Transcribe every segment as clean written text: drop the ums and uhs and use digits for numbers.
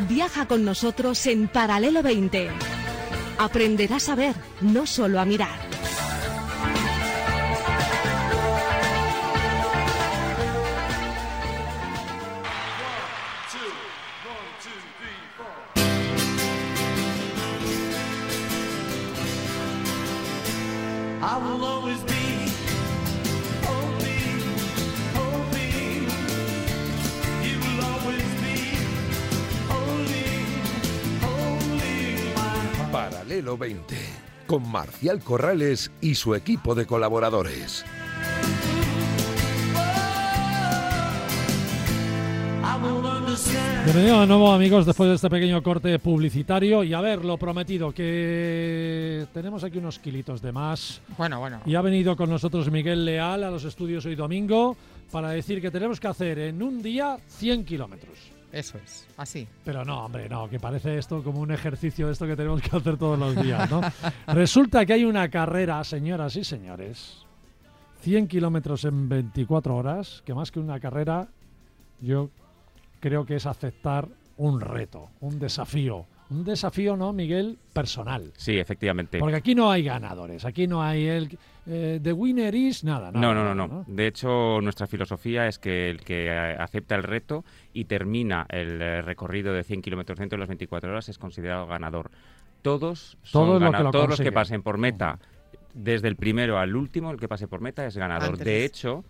Viaja con nosotros en Paralelo 20. Aprenderás a ver, no solo a mirar. Paralelo 20, con Marcial Corrales y su equipo de colaboradores. Bienvenidos de nuevo, amigos, después de este pequeño corte publicitario. Y a ver, lo prometido, que tenemos aquí unos kilitos de más. Bueno. Y ha venido con nosotros Miguel Leal a los estudios hoy domingo para decir que tenemos que hacer en un día 100 kilómetros. Eso es, así. Pero no, hombre, no, que parece esto como un ejercicio de esto que tenemos que hacer todos los días, ¿no? Resulta que hay una carrera, señoras y señores, 100 kilómetros en 24 horas, que más que una carrera, yo creo que es aceptar un reto, un desafío. Un desafío, ¿no, Miguel? Personal. Sí, efectivamente. Porque aquí no hay ganadores, aquí no hay el the winner is nada. No. De hecho, nuestra filosofía es que el que acepta el reto y termina el recorrido de 100 kilómetros dentro de las 24 horas es considerado ganador. Todos los que pasen por meta, desde el primero al último, el que pase por meta es ganador. De hecho,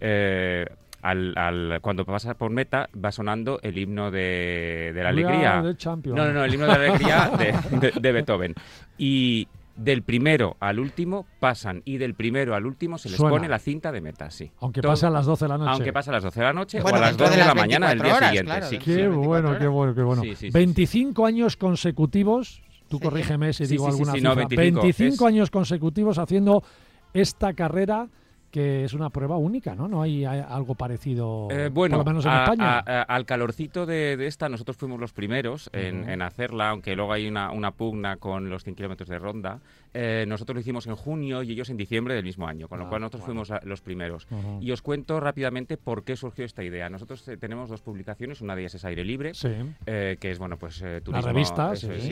cuando pasas por meta va sonando el himno de la alegría. No, el himno de la alegría de Beethoven. Y del primero al último pasan, y del primero al último se les pone la cinta de meta, sí. Aunque pase a las 12 de la noche. Aunque pase a las 12 de la noche o a las 2 de la mañana del día siguiente. Claro, sí. Qué bueno. Sí, 25 años consecutivos, tú corrígeme si digo alguna cifra. 25 años consecutivos haciendo esta carrera, que es una prueba única, ¿no? No hay algo parecido, por lo menos en España. Al calorcito de esta, nosotros fuimos los primeros en hacerla, aunque luego hay una pugna con los 100 kilómetros de ronda. Nosotros lo hicimos en junio y ellos en diciembre del mismo año, con lo cual nosotros fuimos los primeros. Y os cuento rápidamente por qué surgió esta idea. Nosotros tenemos dos publicaciones, una de ellas es Aire Libre, que es turismo, la revista,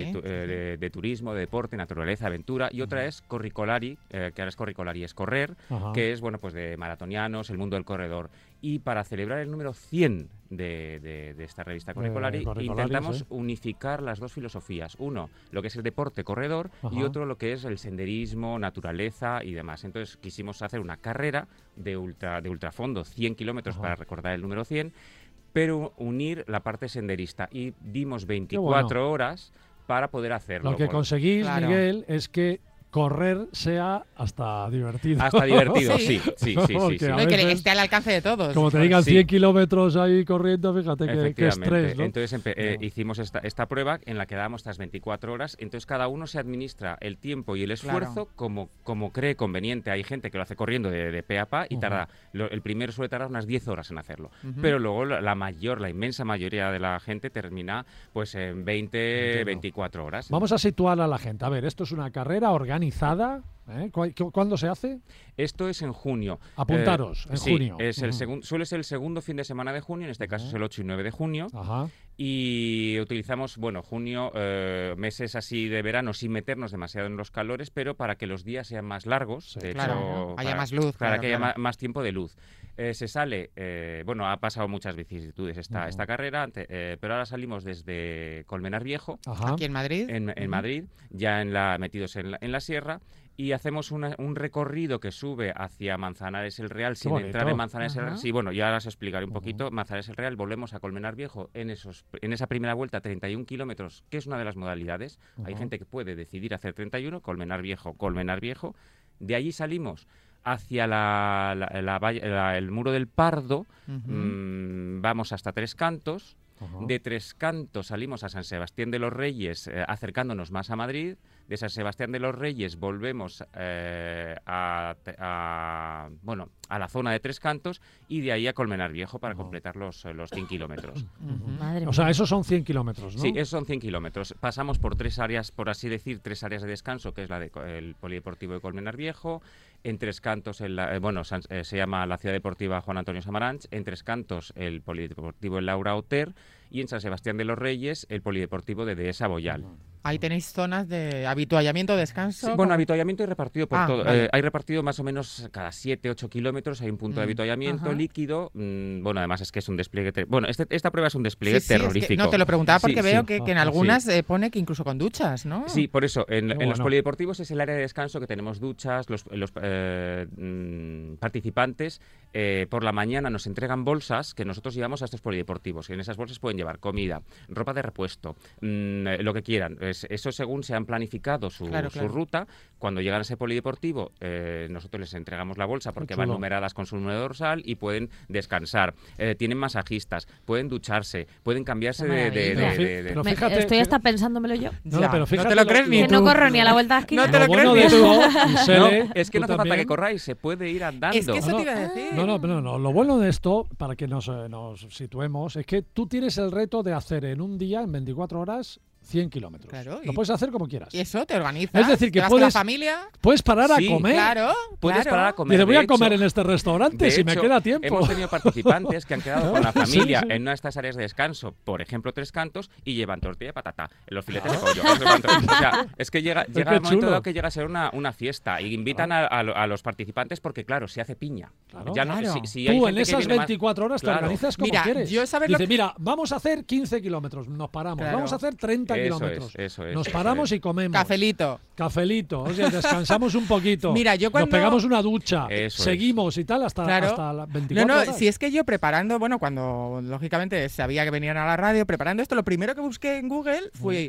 de turismo, de deporte, naturaleza, aventura, y otra es Corricolari, que ahora es Corricolari, es correr, que es de maratonianos, el mundo del corredor. Y para celebrar el número 100 de esta revista Corricolari, intentamos unificar las dos filosofías. Uno, lo que es el deporte corredor, y otro, lo que es el senderismo, naturaleza y demás. Entonces quisimos hacer una carrera de ultrafondo, 100 kilómetros para recordar el número 100, pero unir la parte senderista. Y dimos 24 horas para poder hacerlo. Lo que conseguís, Miguel, es que correr sea hasta divertido. Hasta divertido, sí. No, que esté al alcance de todos. Como te digan 100 kilómetros ahí corriendo, fíjate qué estrés, ¿no? Entonces hicimos esta prueba en la que dábamos estas 24 horas. Entonces cada uno se administra el tiempo y el esfuerzo como cree conveniente. Hay gente que lo hace corriendo de pe a pa y tarda. El primero suele tardar unas 10 horas en hacerlo. Pero luego la inmensa mayoría de la gente termina pues en 24 horas. Vamos a situar a la gente. A ver, esto es una carrera organizada. ¿Cuándo se hace? Esto es en junio. Apuntaros, en junio. Suele ser el segundo fin de semana de junio, en este caso es el 8 y 9 de junio. Y utilizamos, junio, meses así de verano, sin meternos demasiado en los calores, pero para que los días sean más largos. De hecho, haya más luz. Para que haya más tiempo de luz. Se sale, ha pasado muchas vicisitudes esta carrera, pero ahora salimos desde Colmenar Viejo. Aquí en Madrid. En Madrid, ya metidos en la sierra. Y hacemos un recorrido que sube hacia Manzanares el Real sin entrar en Manzanares el Real. Sí, ya ahora os explicaré un poquito. Manzanares el Real, volvemos a Colmenar Viejo en esa primera vuelta, 31 kilómetros, que es una de las modalidades. Hay gente que puede decidir hacer 31, Colmenar Viejo. De allí salimos hacia el Muro del Pardo, vamos hasta Tres Cantos. De Tres Cantos salimos a San Sebastián de los Reyes, acercándonos más a Madrid. De San Sebastián de los Reyes volvemos a la zona de Tres Cantos y de ahí a Colmenar Viejo para completar los 100 kilómetros. O sea, esos son 100 kilómetros, ¿no? Sí, esos son 100 kilómetros. Pasamos por 3 áreas, por así decir, 3 áreas de descanso, que es el Polideportivo de Colmenar Viejo. En Tres Cantos, se llama la Ciudad Deportiva Juan Antonio Samaranch. En Tres Cantos, el Polideportivo en Laura Oter. Y en San Sebastián de los Reyes, el Polideportivo de Dehesa Boyal. Ahí tenéis zonas de habituallamiento, descanso. Sí, bueno, habituallamiento hay repartido por todo. Vale. Hay repartido más o menos cada 7-8 kilómetros. Hay un punto de habituallamiento líquido. Bueno, además es que es un despliegue. Bueno, esta prueba es un despliegue terrorífico. Es que, no, te lo preguntaba porque veo que en algunas pone que incluso con duchas, ¿no? Sí, por eso. En los polideportivos es el área de descanso que tenemos duchas. Los participantes por la mañana nos entregan bolsas que nosotros llevamos a estos polideportivos. Y en esas bolsas pueden llevar comida, ropa de repuesto, lo que quieran. Eso según se han planificado su ruta. Cuando llegan a ese polideportivo, nosotros les entregamos la bolsa porque van numeradas con su número dorsal y pueden descansar. Tienen masajistas, pueden ducharse, pueden cambiarse Pero fíjate, estoy hasta pensándomelo yo. No, pero fíjate, no te lo crees ni que tú. no corro ni a la vuelta de esquina. No te lo crees bueno ni tú. Es que no hace falta que corráis, se puede ir andando. Es que eso te iba a decir. No. Lo bueno de esto, para que nos situemos, es que tú tienes el reto de hacer en un día, en 24 horas, 100 kilómetros. Claro, lo puedes hacer como quieras. Y eso te organizas. Es decir, que ¿Te vas puedes, con la familia? puedes parar a comer. Claro. Puedes parar a comer. Y te voy a De comer hecho, en este restaurante si me queda tiempo. Hemos tenido participantes que han quedado con la familia en una de estas áreas de descanso, por ejemplo, Tres Cantos, y llevan tortilla de patata, los filetes de pollo. No sé cuánto. O sea, es que llega el momento dado que llega a ser una fiesta y invitan a los participantes porque, claro, se hace piña. Claro. Ya no, Claro. si hay Tú gente en esas que 24 horas te organizas como Mira, quieres. yo sabes Dice, mira, vamos a hacer 15 kilómetros, nos paramos. Claro. Vamos a hacer 30 kilómetros. Eso es. Nos paramos y comemos. Cafelito, o sea, descansamos un poquito. Mira, yo cuando... Nos pegamos una ducha, Eso seguimos y tal hasta las 24 horas. Si es que yo preparando, cuando lógicamente sabía que venían a la radio, preparando esto, lo primero que busqué en Google fue...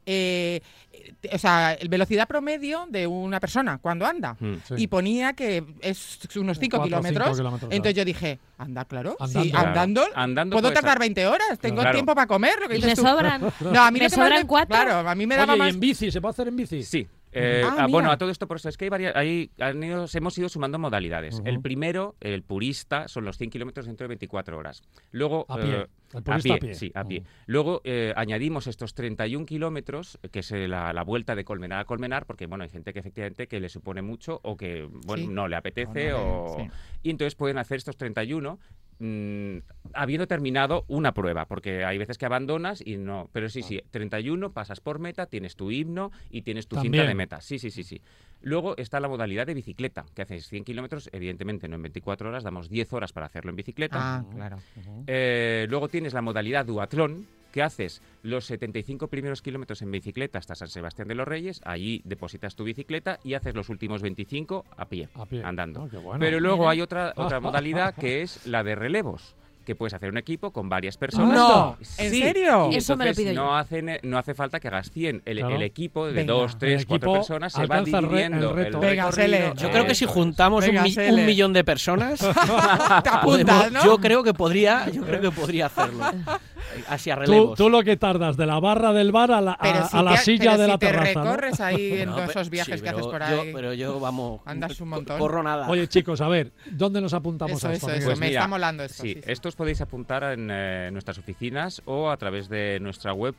velocidad promedio de una persona cuando anda. Sí. Y ponía que es unos 5 kilómetros. Entonces yo dije, anda, claro. Andando puedo tardar 20 horas. Tengo tiempo para comer. Lo que Y dices me tú. sobran. No, a mí me sobran 4. Claro, a mí me daba Oye, más. ¿y en bici? ¿Se puede hacer en bici? Sí. mira. A todo esto por eso es que hemos ido sumando modalidades. El primero, el purista, son los 100 kilómetros dentro de 24 horas. Luego, a pie. El purista a pie. Sí, a pie. Luego añadimos estos 31 kilómetros, que es la vuelta de Colmenar a Colmenar, porque bueno, hay gente que efectivamente que le supone mucho o que no le apetece y entonces pueden hacer estos 31 habiendo terminado una prueba, porque hay veces que abandonas y no, pero sí, 31, pasas por meta, tienes tu himno y tienes tu cinta de meta. Sí. Luego está la modalidad de bicicleta, que haces 100 kilómetros, evidentemente no en 24 horas, damos 10 horas para hacerlo en bicicleta. Claro. Luego tienes la modalidad duatlón, que haces los 75 primeros kilómetros en bicicleta hasta San Sebastián de los Reyes, allí depositas tu bicicleta y haces los últimos 25 a pie. Andando. Qué bueno. Pero luego hay otra modalidad que es la de relevos, que puedes hacer un equipo con varias personas. ¡No! Sí. ¿En serio? Eso me lo pido yo. No hace falta que hagas 100. El equipo de Venga. 2, 3, 4 personas se va alcanza dividiendo el reto. Venga, recorrido. Sele. Yo creo que si juntamos un millón de personas, Te apuntas, ¿no? yo creo que podría hacerlo. Así a relevos. Tú lo que tardas de la barra del bar a la silla de la terraza. Te recorres ahí en todos pero- esos viajes sí, que haces pero por ahí. pero yo, vamos, Andas un montón. corro nada. Oye, chicos, a ver, ¿dónde nos apuntamos a esto? Eso. amigos? Pues me mira, está molando esto. Sí, estos podéis apuntar en nuestras oficinas o a través de nuestra web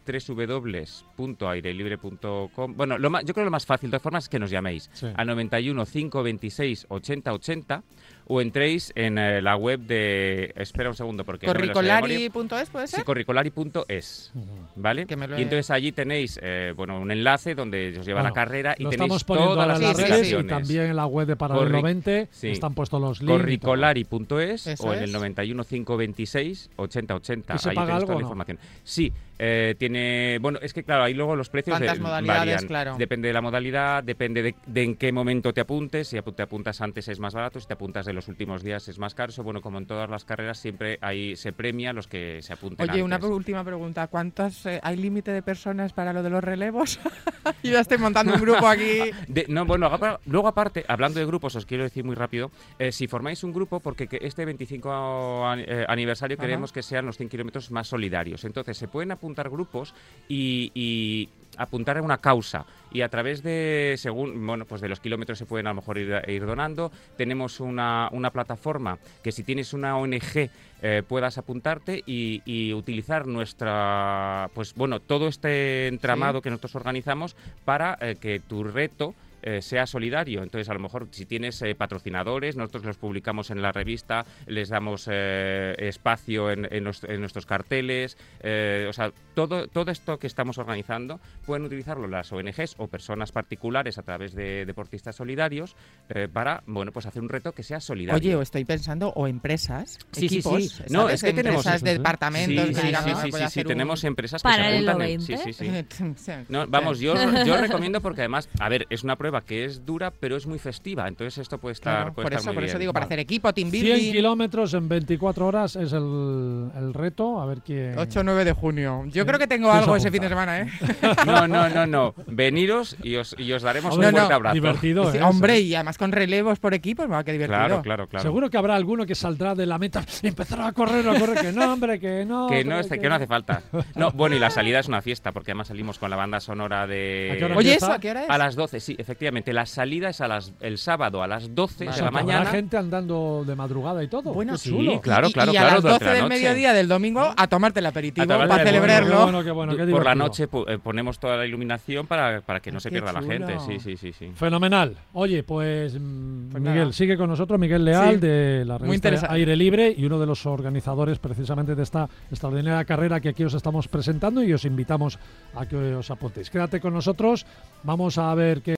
www.airelibre.com. Bueno, yo creo que lo más fácil de todas formas es que nos llaméis al 91 526 80 80 o entréis en la web de... Espera un segundo porque... ¿Corricolari.es puede ser? Sí, corricolari.es, ¿vale? Y entonces allí tenéis un enlace donde os lleva la carrera y lo tenéis estamos poniendo todas ahora las en las redes y indicaciones. también en la web de Paralelo 20 están puestos los links. Corricolari.es Eso o en es. el 91 526 80 80. ¿Y se Ahí paga tenéis algo toda o la no? información. Sí, tiene... Bueno, es que claro, ahí luego los precios ¿Cuántas modalidades? varían. Claro. Depende de la modalidad, depende de en qué momento te apuntes. Si te apuntas antes es más barato, si te apuntas de los últimos días es más caro. Eso, bueno, como en todas las carreras, siempre ahí se premia a los que se apunten Oye, una antes. última pregunta. ¿Cuántas hay límite de personas para lo de los relevos? Yo ya estoy montando un grupo aquí. Luego aparte, hablando de grupos, os quiero decir muy rápido, si formáis un grupo, porque este 25 aniversario queremos que sean los 100 kilómetros más solidarios. Entonces, se pueden apuntar grupos y apuntar a una causa y a través de, de los kilómetros se pueden a lo mejor ir donando. Tenemos una una plataforma que si tienes una ONG puedas apuntarte y utilizar todo este entramado que nosotros organizamos para que tu reto sea solidario. Entonces, a lo mejor, si tienes patrocinadores, nosotros los publicamos en la revista, les damos espacio en nuestros carteles. O sea, todo esto que estamos organizando pueden utilizarlo las ONGs o personas particulares a través de deportistas solidarios para, pues hacer un reto que sea solidario. Oye, o estoy pensando, o empresas, equipos, sí. No, es que tenemos departamentos que digan, sí, tenemos empresas que se apuntan. Sí. No, vamos, yo recomiendo porque además, a ver, es una prueba que es dura, pero es muy festiva, entonces esto puede estar, por eso digo, para hacer equipo, team 100 building. kilómetros en 24 horas es el reto, a ver quién... 8-9 de junio. Yo creo que tengo algo ese fin de semana, ¿eh? No. Veniros y os daremos un fuerte abrazo. Divertido, hombre, y además con relevos por equipos, qué divertido. Claro. Seguro que habrá alguno que saldrá de la meta y empezará a correr, que no, hombre, que no. Que no hace falta. No, bueno, y la salida es una fiesta, porque además salimos con la banda sonora de... ¿A qué hora Oye, ¿eso a qué hora es? A las 12, sí, efectivamente. La salida es el sábado a las 12 de la mañana. ¿Habrá gente andando de madrugada y todo? Bueno, sí, claro. Y a las 12 del mediodía del domingo a tomarte el aperitivo para celebrarlo. Qué bueno, por la noche ponemos toda la iluminación para que no se pierda la gente. Sí. Fenomenal. Oye, pues Miguel, sigue con nosotros, Miguel Leal, de la revista Aire Libre y uno de los organizadores precisamente de esta extraordinaria carrera que aquí os estamos presentando, y os invitamos a que os apuntéis. Quédate con nosotros, vamos a ver qué